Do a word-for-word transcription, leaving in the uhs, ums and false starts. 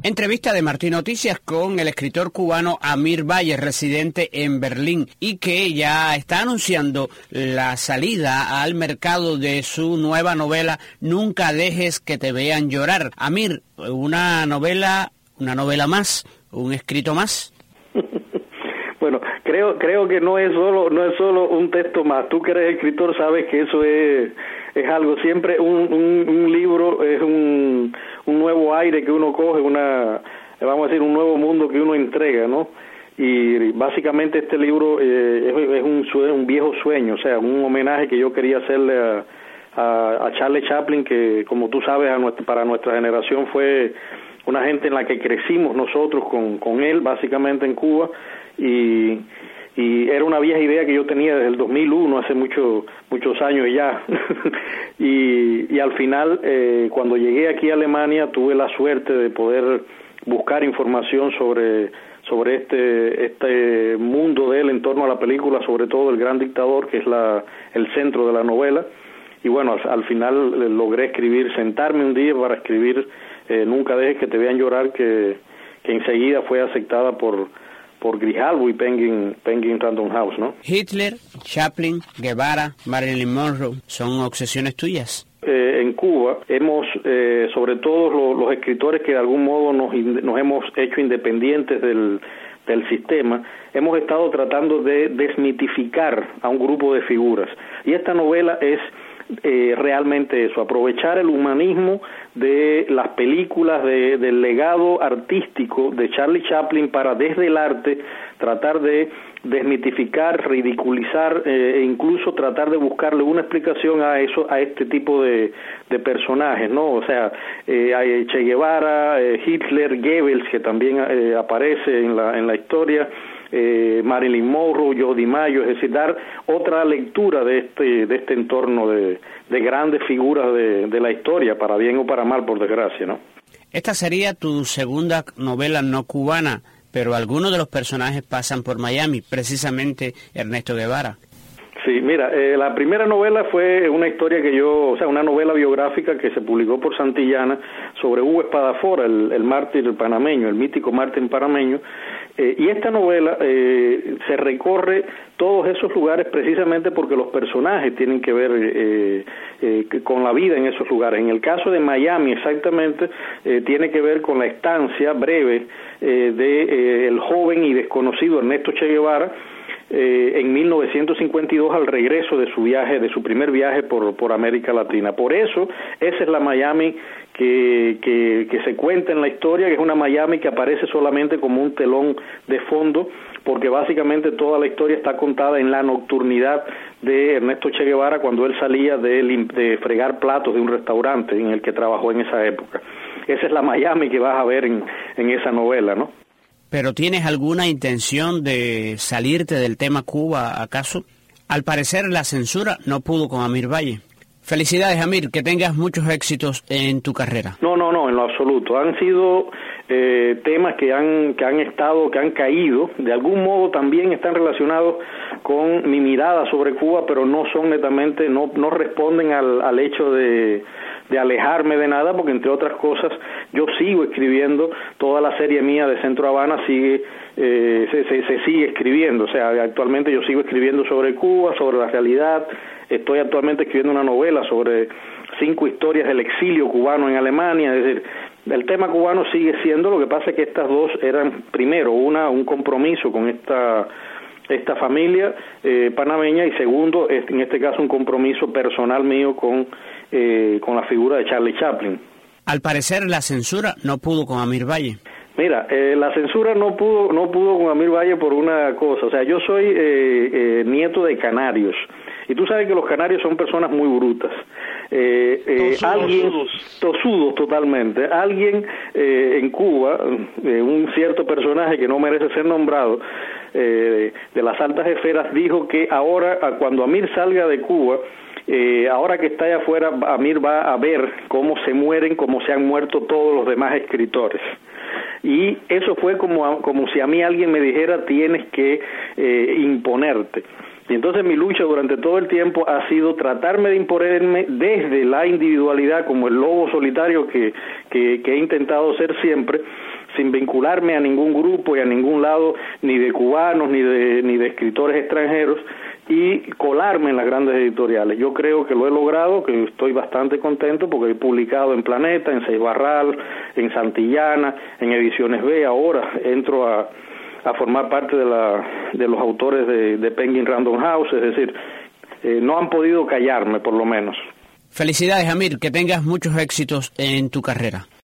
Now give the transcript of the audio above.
Entrevista de Martín Noticias con el escritor cubano Amir Valle, residente en Berlín, y que ya está anunciando la salida al mercado de su nueva novela Nunca dejes que te vean llorar. Amir, una novela, una novela más, un escrito más. Bueno, creo creo que no es solo no es solo un texto más. Tú que eres escritor sabes que eso es es algo siempre un un, un libro es un un nuevo aire que uno coge, una vamos a decir un nuevo mundo que uno entrega, ¿no? Y básicamente este libro eh, es, es un sueño, un viejo sueño, o sea, un homenaje que yo quería hacerle a a, a Charlie Chaplin, que como tú sabes a nuestra, para nuestra generación fue una gente en la que crecimos nosotros con con él básicamente en Cuba. Y, y era una vieja idea que yo tenía desde el dos mil uno, hace mucho, muchos años ya. y, y al final, eh, cuando llegué aquí a Alemania, tuve la suerte de poder buscar información sobre sobre este este mundo de él en torno a la película, sobre todo El Gran Dictador, que es la el centro de la novela. Y bueno, al, al final eh, logré escribir, sentarme un día para escribir eh, Nunca dejes que te vean llorar, que, que enseguida fue aceptada por por Grijalbo y Penguin, Penguin Random House, ¿no? Hitler, Chaplin, Guevara, Marilyn Monroe, ¿son obsesiones tuyas? Eh, en Cuba hemos, eh, sobre todo los, los escritores que de algún modo nos, nos hemos hecho independientes del, del sistema, hemos estado tratando de desmitificar a un grupo de figuras. Y esta novela es eh, realmente eso, aprovechar el humanismo de las películas, de, del legado artístico de Charlie Chaplin para desde el arte tratar de desmitificar, ridiculizar eh, e incluso tratar de buscarle una explicación a eso, a este tipo de, de personajes, ¿no? O sea, eh, hay Che Guevara, eh, Hitler, Goebbels, que también eh, aparece en la en la historia, eh, Marilyn Monroe, Joe DiMaggio, es decir, dar otra lectura de este de este entorno de, de grandes figuras de, de la historia, para bien o para mal, por desgracia, ¿no? Esta sería tu segunda novela no cubana, pero algunos de los personajes pasan por Miami, precisamente Ernesto Guevara. Sí, mira, eh, la primera novela fue una historia que yo, o sea, una novela biográfica que se publicó por Santillana sobre Hugo Espadafora, el, el mártir panameño, el mítico mártir panameño, eh, y esta novela eh, se recorre todos esos lugares precisamente porque los personajes tienen que ver eh, eh, con la vida en esos lugares. En el caso de Miami, exactamente, eh, tiene que ver con la estancia breve eh, de eh, el joven y desconocido Ernesto Che Guevara, Eh, en mil novecientos cincuenta y dos al regreso de su viaje, de su primer viaje por por América Latina. Por eso, esa es la Miami que, que, que se cuenta en la historia, que es una Miami que aparece solamente como un telón de fondo, porque básicamente toda la historia está contada en la nocturnidad de Ernesto Che Guevara cuando él salía de, de fregar platos de un restaurante en el que trabajó en esa época. Esa es la Miami que vas a ver en, en esa novela, ¿no? ¿Pero tienes alguna intención de salirte del tema Cuba, acaso? Al parecer la censura no pudo con Amir Valle. Felicidades, Amir, que tengas muchos éxitos en tu carrera. No, no, no, en lo absoluto. Han sido eh, temas que han que han estado, que han caído, de algún modo también están relacionados con mi mirada sobre Cuba, pero no son netamente, no no responden al, al hecho de de alejarme de nada, porque entre otras cosas yo sigo escribiendo, toda la serie mía de Centro Habana sigue eh, se, se, se sigue escribiendo, o sea, actualmente yo sigo escribiendo sobre Cuba, sobre la realidad. Estoy actualmente escribiendo una novela sobre cinco historias del exilio cubano en Alemania, es decir, el tema cubano sigue siendo, lo que pasa es que estas dos eran, primero, una un compromiso con esta esta familia eh, panameña, y segundo, en este caso un compromiso personal mío con eh, con la figura de Charlie Chaplin. Al parecer la censura no pudo con Amir Valle. Mira, eh, la censura no pudo no pudo con Amir Valle por una cosa, o sea, yo soy eh, eh, nieto de canarios, y tú sabes que los canarios son personas muy brutas. Eh, eh, tosudos, alguien tosudos totalmente, alguien eh, en Cuba, eh, un cierto personaje que no merece ser nombrado, eh, de las altas esferas, dijo que ahora, cuando Amir salga de Cuba, eh, ahora que está allá afuera, Amir va a ver cómo se mueren, cómo se han muerto todos los demás escritores. Y eso fue como, como si a mí alguien me dijera, tienes que eh, imponerte. Y entonces mi lucha durante todo el tiempo ha sido tratarme de imponerme desde la individualidad, como el lobo solitario que, que, que he intentado ser siempre, sin vincularme a ningún grupo y a ningún lado, ni de cubanos, ni de, ni de escritores extranjeros, y colarme en las grandes editoriales. Yo creo que lo he logrado, que estoy bastante contento porque he publicado en Planeta, en Seis Barral, en Santillana, en Ediciones B. Ahora entro a, a formar parte de, la, de los autores de, de Penguin Random House, es decir, eh, no han podido callarme por lo menos. Felicidades, Amir, que tengas muchos éxitos en tu carrera.